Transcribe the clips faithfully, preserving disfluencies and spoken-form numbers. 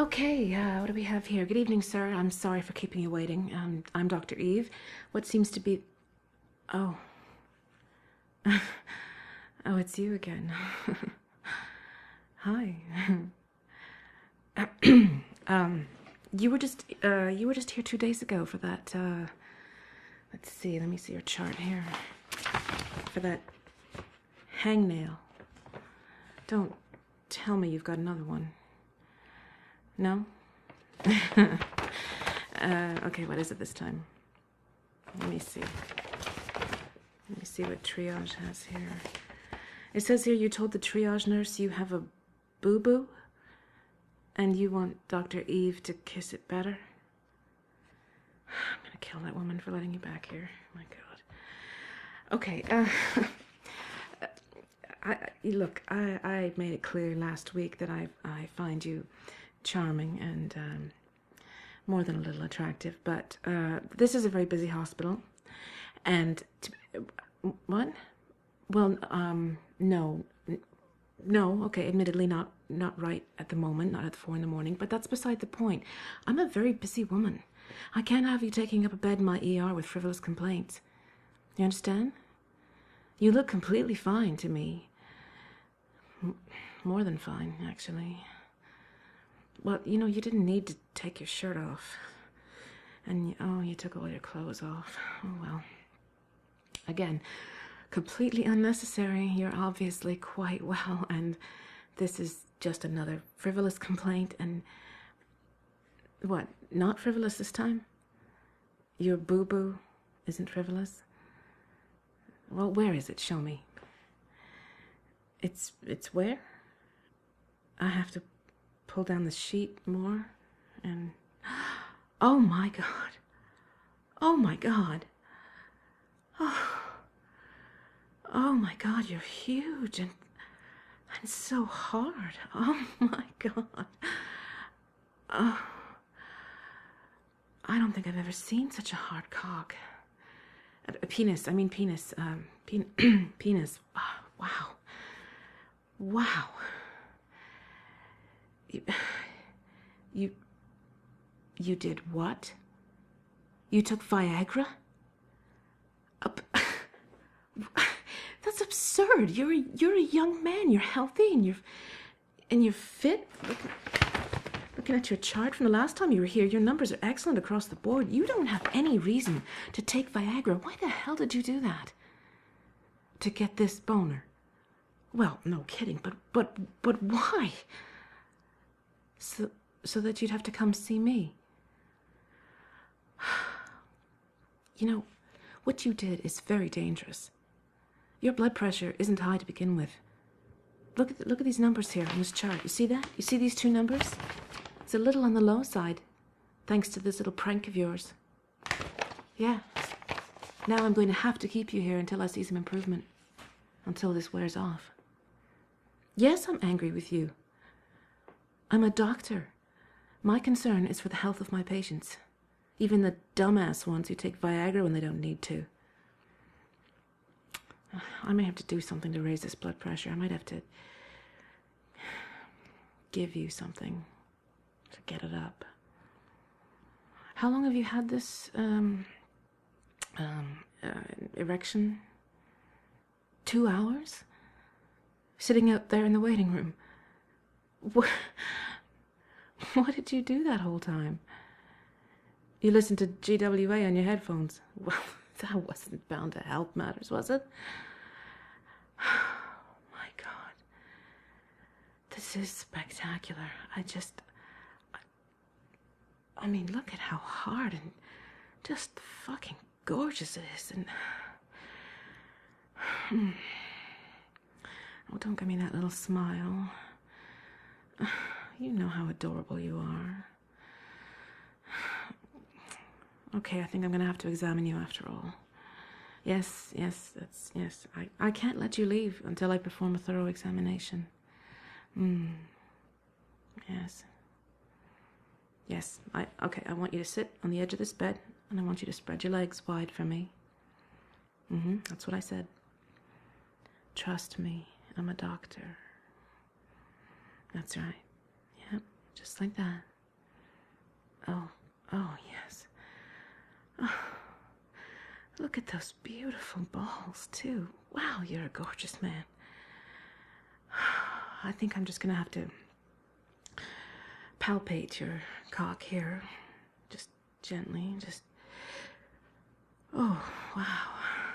Okay, uh, what do we have here? Good evening, sir. I'm sorry for keeping you waiting. Um, I'm Doctor Eve. What seems to be... Oh. Oh, it's you again. Hi. um, you were just, uh, you were just here two days ago for that, uh... Let's see, let me see your chart here. For that hangnail. Don't tell me you've got another one. No? uh, okay, what is it this time? Let me see. Let me see what triage has here. It says here you told the triage nurse you have a boo-boo and you want Doctor Eve to kiss it better. I'm gonna kill that woman for letting you back here. My God. Okay, uh... I, I, look, I, I made it clear last week that I, I find you charming and um, more than a little attractive, but uh, this is a very busy hospital, and to, what? Well, um, no, no. Okay, admittedly, not not right at the moment, not at four in the morning, but that's beside the point. I'm a very busy woman. I can't have you taking up a bed in my E R with frivolous complaints. You understand? You look completely fine to me. M- more than fine, actually. Well, you know, you didn't need to take your shirt off. And, oh, you took all your clothes off. Oh, well. Again, completely unnecessary. You're obviously quite well, and this is just another frivolous complaint. And what, not frivolous this time? Your boo-boo isn't frivolous? Well, where is it? Show me. It's, it's where? I have to pull down the sheet more, and oh my God, oh my God, oh, oh my God, you're huge and and so hard. Oh my God, oh, I don't think I've ever seen such a hard cock. A, a penis, I mean penis, um, pen penis. Oh, wow, wow. You, you, you did what? You took Viagra? Up, that's absurd. You're a, you're a young man. You're healthy and you're, and you're fit. Looking, looking at your chart from the last time you were here, your numbers are excellent across the board. You don't have any reason to take Viagra. Why the hell did you do that? To get this boner? Well, no kidding, but but but why? So, so that you'd have to come see me. You know, what you did is very dangerous. Your blood pressure isn't high to begin with. Look at the, look at these numbers here on this chart. You see that? You see these two numbers? It's a little on the low side, thanks to this little prank of yours. Yeah. Now I'm going to have to keep you here until I see some improvement. Until this wears off. Yes, I'm angry with you. I'm a doctor. My concern is for the health of my patients. Even the dumbass ones who take Viagra when they don't need to. I may have to do something to raise this blood pressure. I might have to give you something to get it up. How long have you had this um, um, uh, erection? Two hours? Sitting out there in the waiting room. What, what did you do that whole time? You listened to G W A on your headphones. Well, that wasn't bound to help matters, was it? Oh my God. This is spectacular. I just... I, I mean, look at how hard and just fucking gorgeous it is. And... Oh, don't give me that little smile. You know how adorable you are. Okay, I think I'm going to have to examine you after all. Yes, yes, that's, yes. I, I can't let you leave until I perform a thorough examination. Hmm. Yes. Yes, I, okay, I want you to sit on the edge of this bed, and I want you to spread your legs wide for me. Mm-hmm, that's what I said. Trust me, I'm a doctor. That's right. Yep, just like that. Look at those beautiful balls, too. Wow, you're a gorgeous man. I think I'm just gonna have to palpate your cock here. Just gently, just... Oh, wow.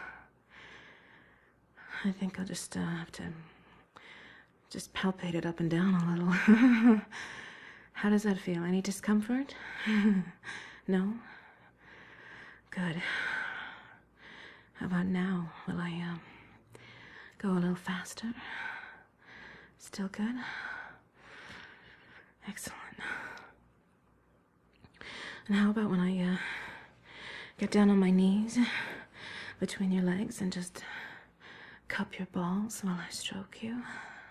I think I'll just uh, have to just palpate it up and down a little. How does that feel? Any discomfort? No? Good. How about now? Will I uh, go a little faster? Still good? Excellent. And how about when I uh, get down on my knees between your legs and just cup your balls while I stroke you?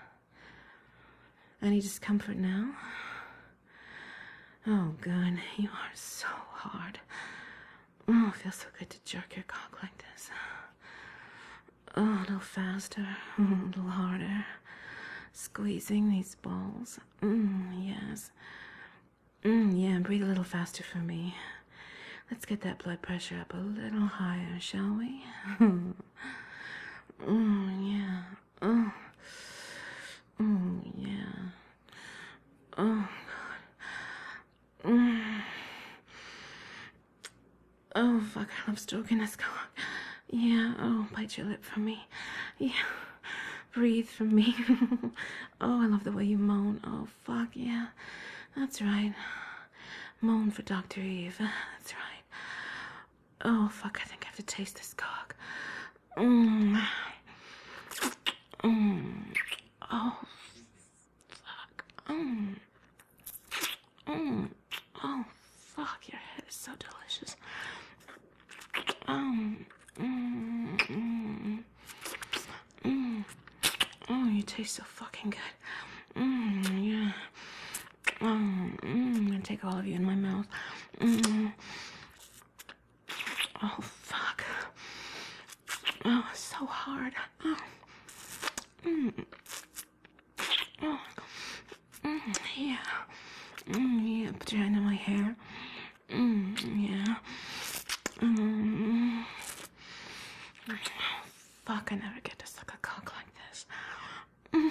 Any discomfort now? Oh, good. You are so hard. Oh, it feels so good to jerk your cock like this. Oh, a little faster, a little harder. Squeezing these balls. Mm, yes. Mm, yeah, breathe a little faster for me. Let's get that blood pressure up a little higher, shall we? Mm, yeah. Oh. Oh, yeah. Oh, God. Mm. Oh, fuck, I love stroking this cock. Yeah, oh, bite your lip for me. Yeah, breathe for me. Oh, I love the way you moan. Oh, fuck, yeah. That's right. Moan for Doctor Eve. That's right. Oh, fuck, I think I have to taste this cock. Mm. Mm. Oh, fuck. Mm. Mm. Oh, fuck, your head is so delicious. Um, mm, mm, mm. Oh, you taste so fucking good. Mm, yeah. Um, mm, I'm gonna take all of you in my mouth. Mm. Oh, fuck. Oh, so hard. Oh. Mm. Oh. Mm, yeah. Mm, yeah, put your hand in my hair. Mm, yeah. Mm. Fuck, I never get to suck a cock like this. Mm.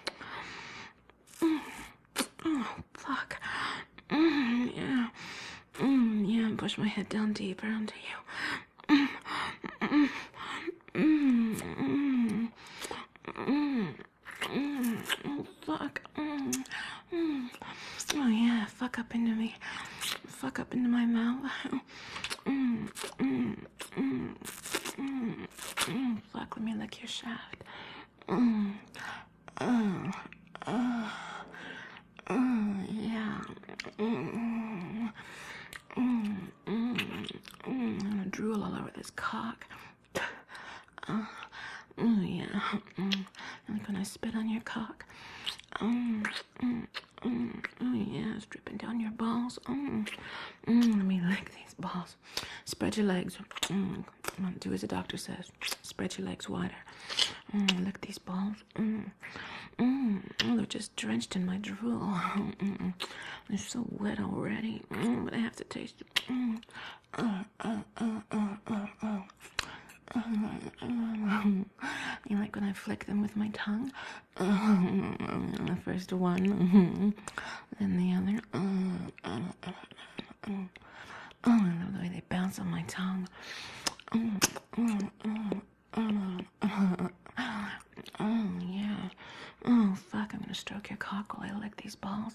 Mm. Oh, fuck. Mm, yeah. Mm, yeah, push my head down deeper onto you. Mm. Mm. Mm. Mm. Mm. Mm. Oh, fuck. Mm. Mm. Oh, yeah, fuck up into me. Fuck up into my mouth. Mm. Mm. Mm. Mm. Mm. Fuck, let me lick your shaft. Mm. Uh. Uh. Uh. Yeah. Mm. Mm. Mm. Mm. I'm gonna drool all over this cock. Uh. Oh, yeah. Mm. Like when I spit on your cock. Mm. Mm. Mm. Oh, yeah, it's dripping down your balls. Mm. Mm. Let me lick these balls. Spread your legs. Mm. Do as the doctor says. Spread your legs wider. Mm. Lick these balls. Mm. Mm. Oh, they're just drenched in my drool. Mm. They're so wet already. Mm. But I have to taste it. Mm. Uh, uh, uh, uh, uh, uh. You like when I flick them with my tongue? The first one, then the other. Oh, I love the way they bounce on my tongue. Oh, yeah. Oh, fuck, I'm gonna stroke your cock while I lick these balls.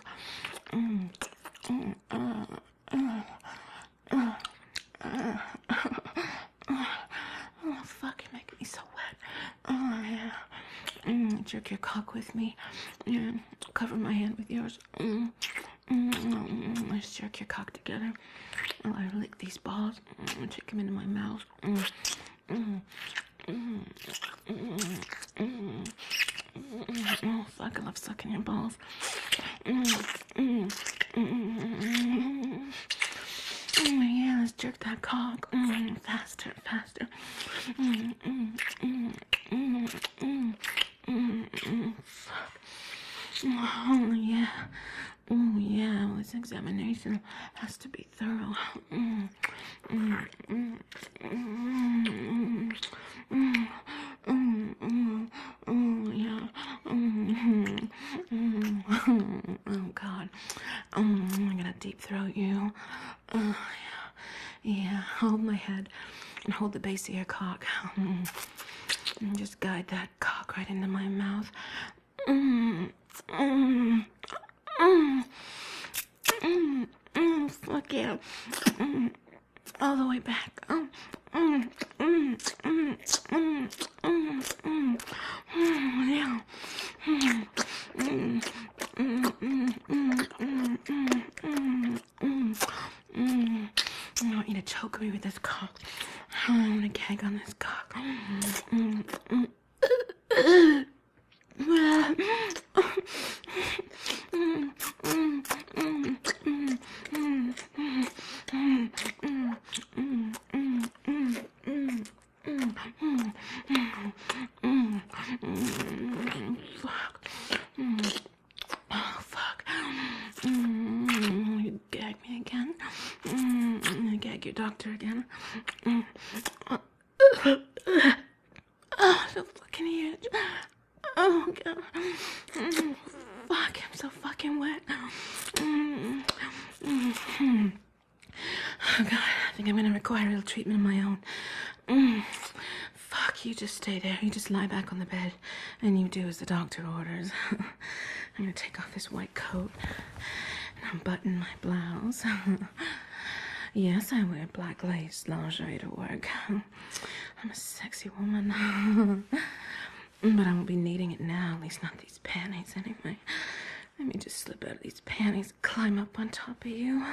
Oh, fuck, you're making me so wet. Oh, yeah. Mm, jerk your cock with me. Yeah. Cover my hand with yours. Mm. Mm. Mm. Let's jerk your cock together. While I lick these balls. Mm. Take them into my mouth. Mm. Mm. Mm. Mm. Mm. Mm. Oh, fuck, I love sucking your balls. Mm. Mm. Mm. Mm, yeah, let's jerk that cock. Mm, faster, faster. Mm, mm, mm, mm, mm, mm, mm, fuck. Oh, yeah. Oh, yeah. Well, this examination has to be thorough. Mm, mm, mm, mm, mm, mm, mm, mm, yeah. Mm, mm, mm, oh, God. Mm, I'm gonna deep throat you. Oh, yeah. Yeah. Hold my head and hold the base of your cock. Mm, and just guide that cock right into my mouth. Mm, mm, mm, mm, mm, fuck yeah. Mm, all the way back. Mm, mm, mm, mm, mm, mm, mm, mm, yeah. Mm, mm, mm, mm, mm, mm, mm, mm, mm, mm. I want you to choke me with this cock. I want to gag on this cock. Mm, mm, mm. Fuck. Oh, fuck. You gag me again. You gag your doctor again. Oh, so fucking huge. Oh, God. Mm, fuck, I'm so fucking wet. Mm, mm, oh, God, I think I'm gonna require a little treatment of my own. Mm, fuck, you just stay there. You just lie back on the bed, and you do as the doctor orders. I'm gonna take off this white coat, and unbutton my blouse. Yes, I wear black lace lingerie to work. I'm a sexy woman. But I won't be needing it now, at least not these panties anyway. Let me just slip out of these panties, climb up on top of you.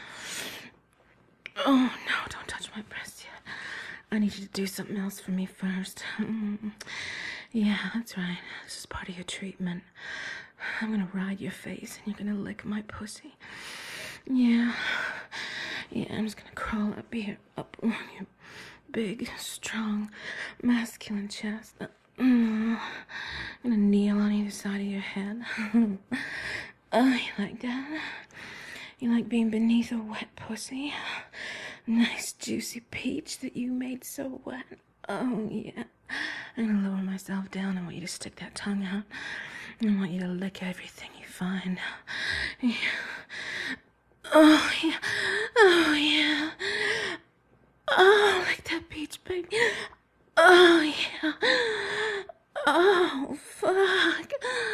Oh, no, don't touch my breast yet. I need you to do something else for me first. Yeah, that's right. This is part of your treatment. I'm gonna ride your face and you're gonna lick my pussy. Yeah. Yeah, I'm just gonna crawl up here, up on your big, strong, masculine chest. Mm. I'm gonna kneel on either side of your head. Oh, you like that? You like being beneath a wet pussy? Nice juicy peach that you made so wet. Oh, yeah. I'm gonna lower myself down. I want you to stick that tongue out. I want you to lick everything you find. Yeah. Oh, yeah. Oh, yeah. Oh, like that peach, baby. Oh, yeah. Oh, fuck.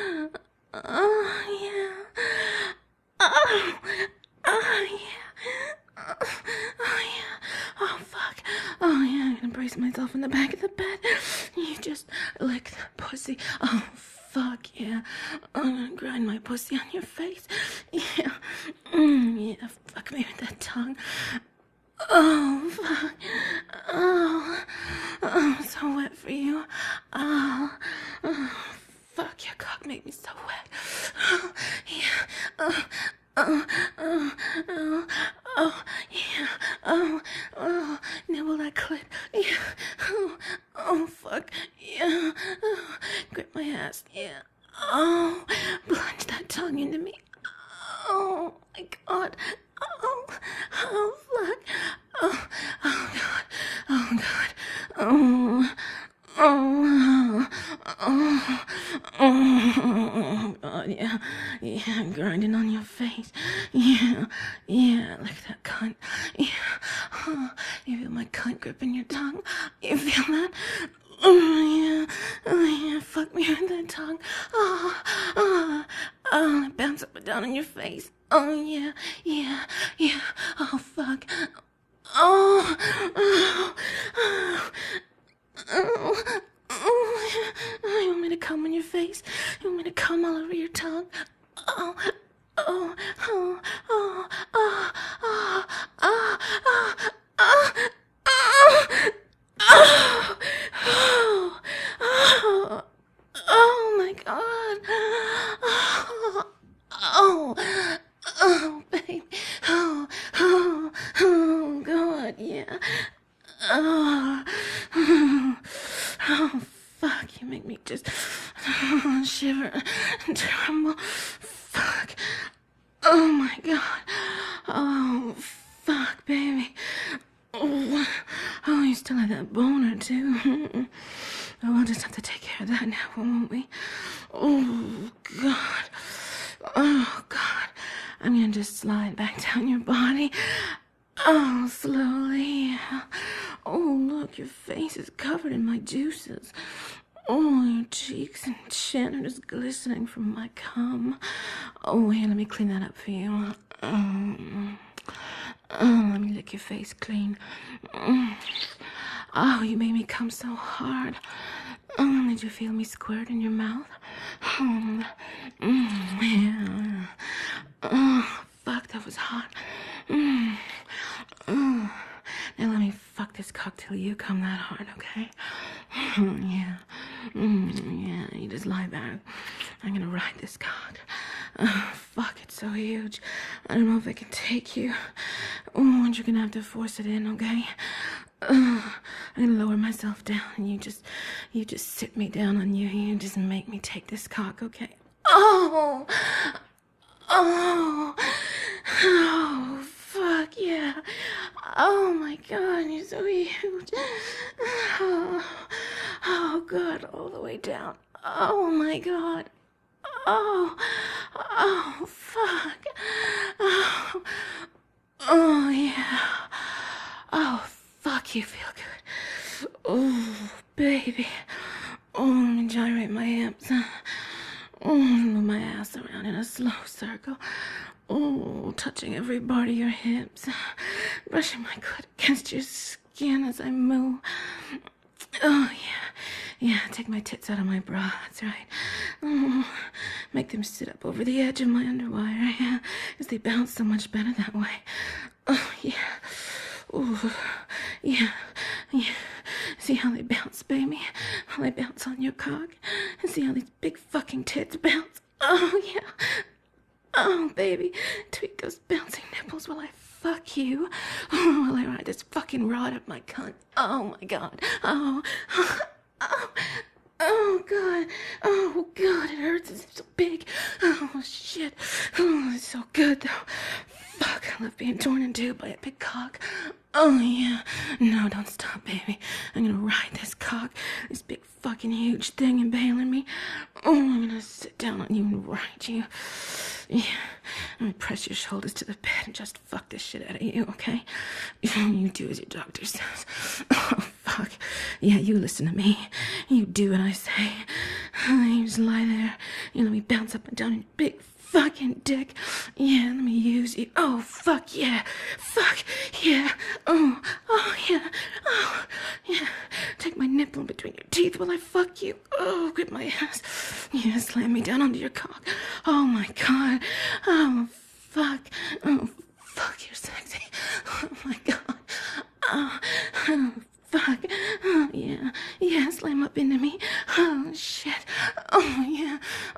Oh, yeah. Oh, oh, yeah. Oh, oh, yeah. Oh, fuck. Oh, yeah, I'm gonna brace myself in the back of the bed. You just lick the pussy. Oh, fuck, yeah. I'm gonna grind my pussy on your face. Yeah. Mm, yeah, fuck me with that tongue. Oh, fuck. Oh, oh, I'm so wet for you. Oh, oh, fuck, your cock made me so wet. Oh, yeah. Oh, oh, oh, oh, oh, yeah. Oh, oh, nibble that clit. Yeah. Oh, oh, fuck. Yeah. Oh, grip my ass. Yeah. Oh, plunge that tongue into me. Oh, my God. Oh, oh, fuck. Oh, oh, God. Oh, God. Oh, oh, oh, oh, God, yeah. Yeah, grinding on your face. Yeah, yeah, like that cunt. Yeah. Oh, you feel my cunt gripping your tongue? You feel that? Oh, yeah. Oh, yeah, fuck me with that tongue. Oh, oh, oh, bounce up and down on your face. Oh, yeah, yeah, yeah. Oh, fuck. Oh, oh, oh, oh, oh, oh. You want me to come on your face? You want me to come all over your tongue? Oh, oh, oh, oh, oh, oh, oh, oh, oh, oh, oh, oh, oh, oh, my God. Oh, oh. Oh, baby. Oh, oh, oh, God, yeah. Oh, oh, oh, fuck, you make me just oh, shiver and tremble. still have that boner, too. Oh, we'll just have to take care of that now, won't we? Oh, God. Oh, God. I'm gonna just slide back down your body. Oh, slowly. Oh, look, your face is covered in my juices. Oh, your cheeks and chin are just glistening from my cum. Oh, here, let me clean that up for you. Oh, oh, let me lick your face clean. Oh, you made me come so hard. Oh, did you feel me squirt in your mouth? Oh, yeah. Oh, fuck, that was hot. Mm. Oh. Now let me fuck this cock till you come that hard, okay? Yeah. Mm, yeah, you just lie back. I'm gonna ride this cock. Oh, fuck, it's so huge. I don't know if I can take you. Oh, and you're gonna have to force it in, okay? Oh, I'm gonna lower myself down, and you just, you just sit me down on you. You just make me take this cock, okay? Oh, oh, oh, fuck yeah! Oh my God, you're so huge. Oh, oh God, all the way down. Oh my God. Oh, oh, fuck. Oh, oh yeah. Oh, fuck, you feel good. Oh, baby. Oh, let me gyrate my hips. Oh, move my ass around in a slow circle. Oh, touching every part of your hips. Brushing my clit against your skin as I move. Oh, yeah. Yeah, take my tits out of my bra. That's right. Oh, make them sit up over the edge of my underwire. Yeah, because they bounce so much better that way. Oh, yeah. Oh, yeah. Yeah. See how they bounce, baby? How they bounce on your cock? And see how these big fucking tits bounce? Oh, yeah. Oh, baby. Tweak those bouncing nipples while I fuck you. Oh, while I ride this fucking rod up my cunt. Oh, my God. Oh. Oh. Oh, God. Oh, God. It hurts. It's so big. Oh, shit. Oh, it's so good, though. Fuck. I love being torn in two by a big cock. Oh, yeah. No, don't stop, baby. I'm gonna ride this cock. This big fucking huge thing impaling me. Oh, I'm gonna sit down on you and ride you. Yeah. I'm gonna press your shoulders to the bed and just fuck this shit out of you, okay? You do as your doctor says. Oh, fuck. Yeah, you listen to me. You do what I say. You just lie there. You let me bounce up and down your big fucking dick. Yeah, let me use you. Oh, fuck yeah. Fuck yeah. Oh, oh yeah. Oh, yeah. Take my nipple between your teeth while I fuck you. Oh, grip my ass. Yeah, slam me down onto your cock. Oh, my God. Oh, fuck. Oh, fuck, you're sexy. Oh, my God. Oh, oh fuck. Oh, yeah. Yeah, slam up into me. Oh, shit. Oh, yeah.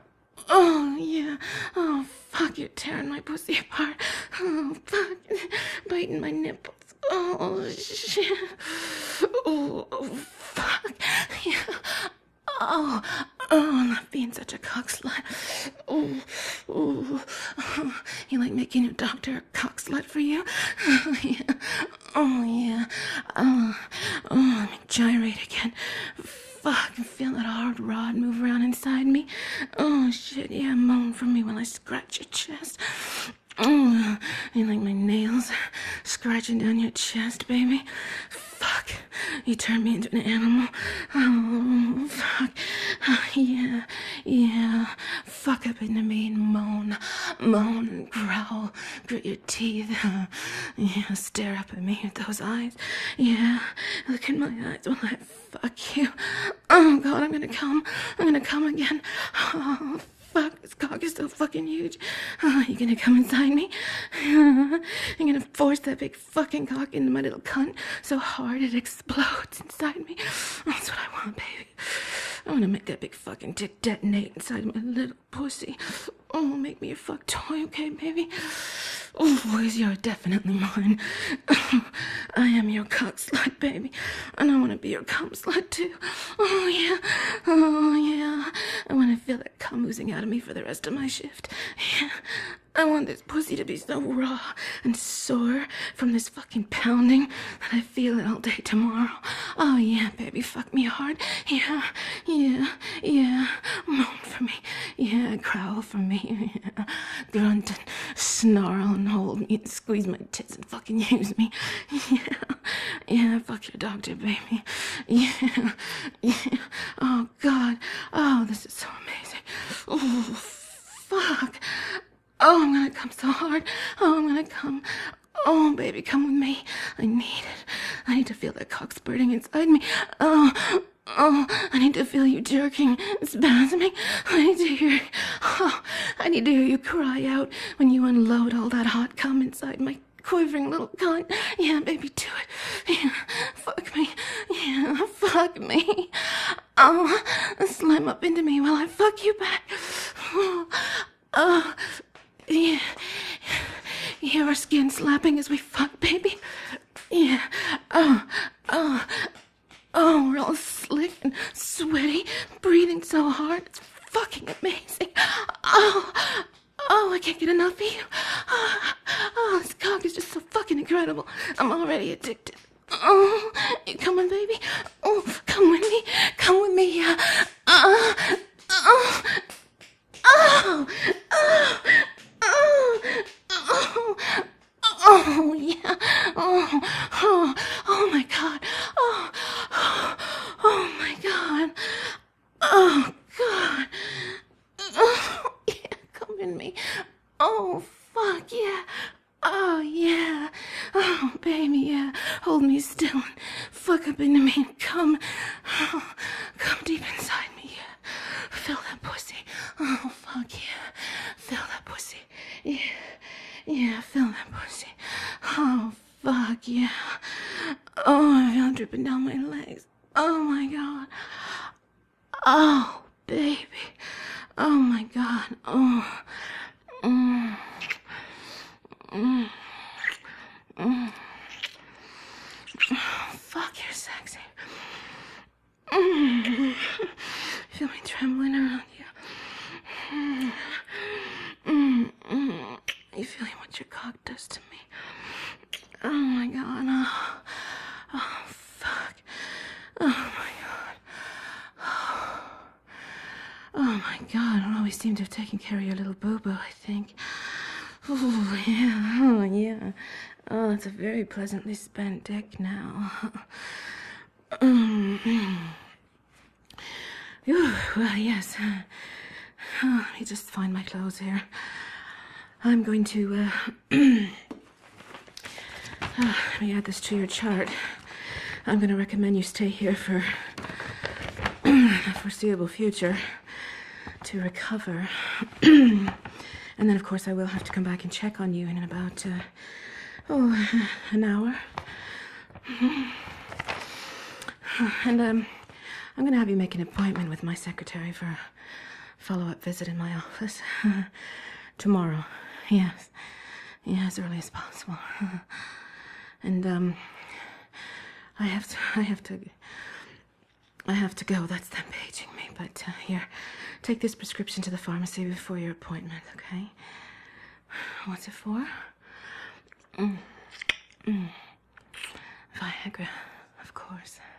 Oh, yeah. Oh, fuck, you're tearing my pussy apart. Oh, fuck. Biting my nipples. Oh, shit. Oh, oh fuck. Yeah. Oh, oh, I'm not being such a cock slut. Oh, oh, oh, you like making your doctor a cock slut for you? Oh, yeah. Oh, yeah. Oh, oh, let me gyrate again. Fuck, and feel that hard rod move around inside me. Oh, shit, yeah, moan for me while I scratch your chest. Oh, you like my nails scratching down your chest, baby? Fuck, you turn me into an animal. Oh, fuck. Oh, yeah, yeah. Fuck up into me and moan, moan and growl. Grit your teeth. Yeah, stare up at me with those eyes. Yeah, look in my eyes while I fuck you. Oh, God, I'm gonna come. I'm gonna come again. Oh, fuck, this cock is so fucking huge. Oh, you gonna come inside me? I'm gonna force that big fucking cock into my little cunt so hard it explodes inside me. That's what I want, baby. I wanna make that big fucking dick detonate inside my little pussy. Oh, make me your fuck toy, okay, baby? Oh, boys, you're definitely mine. Oh, I am your cock slut, baby. And I want to be your cum slut, too. Oh, yeah. Oh, yeah. I want to feel that cum oozing out of me for the rest of my shift. Yeah. I want this pussy to be so raw and sore from this fucking pounding that I feel it all day tomorrow. Oh yeah, baby, fuck me hard. Yeah, yeah, yeah. Moan for me. Yeah, growl for me. Yeah. Grunt and snarl and hold me and squeeze my tits and fucking use me. Yeah, yeah, fuck your doctor, baby. Yeah, yeah. Oh God. Oh, this is so amazing. Oh, fuck. Oh, I'm gonna come so hard. Oh, I'm gonna come. Oh, baby, come with me. I need it. I need to feel that cock spurting inside me. Oh, oh, I need to feel you jerking, spasming. I need to hear. Oh, I need to hear you cry out when you unload all that hot cum inside my quivering little cunt. Yeah, baby, do it. Yeah, fuck me. Yeah, fuck me. Oh, slam up into me while I fuck you back. Oh, oh. Yeah, hear our skin slapping as we fuck, baby. Yeah, oh, oh, oh, we're all slick and sweaty, breathing so hard. It's fucking amazing. Oh, oh, I can't get enough of you. Oh, oh, this cock is just so fucking incredible. I'm already addicted. Oh, you coming, baby? Oh, come with me. Come with me, yeah. Uh, oh, oh, oh. Oh, oh, oh, yeah. Oh, oh, oh my God. Oh, oh, oh my God. Oh, God. Oh, yeah, come in me. Oh, fuck, yeah. Oh, yeah. Oh, baby, yeah. Hold me still and fuck up into me and come. Oh, come deep inside me, yeah. Feel that pussy. Oh, fuck, yeah. Feel that pussy. Yeah, yeah, feel that pussy. Oh, fuck, yeah. Oh, I feel it dripping down my legs. Oh, my God. Oh, baby. Oh, my God. Oh. Mm. Mm. Mm. Oh, fuck, you're sexy. Mm. Feel me trembling around you. Mm. Mm, mm. You feeling what your cock does to me? Oh my God. Oh, oh fuck. Oh my God. Oh. Oh my God. I always seem to have taken care of your little boo-boo, I think. Oh yeah. Oh yeah. Oh, it's a very pleasantly spent dick now. Mm. Ooh, well, yes. Oh, let me just find my clothes here. I'm going to, uh, uh, let me add this to your chart. I'm going to recommend you stay here for the foreseeable future to recover. And then, of course, I will have to come back and check on you in about, uh, oh, an hour. And, um, I'm going to have you make an appointment with my secretary for a follow-up visit in my office. Tomorrow. Yes. Yeah, as early as possible. And, um, I have to, I have to, I have to go. That's them paging me. But, uh, here, take this prescription to the pharmacy before your appointment, okay? What's it for? Mm. Mm. Viagra, of course.